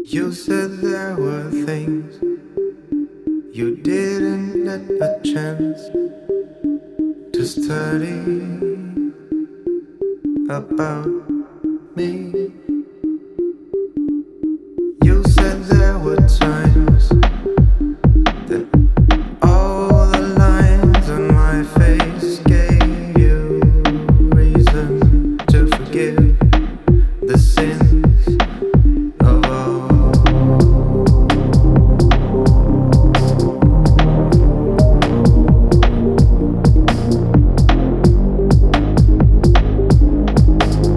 You said there were things you didn't get a chance to study about me. You said there were times that all the lines on my face gave you reason to forgive the sins of all.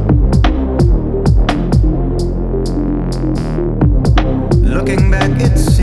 Looking back, it's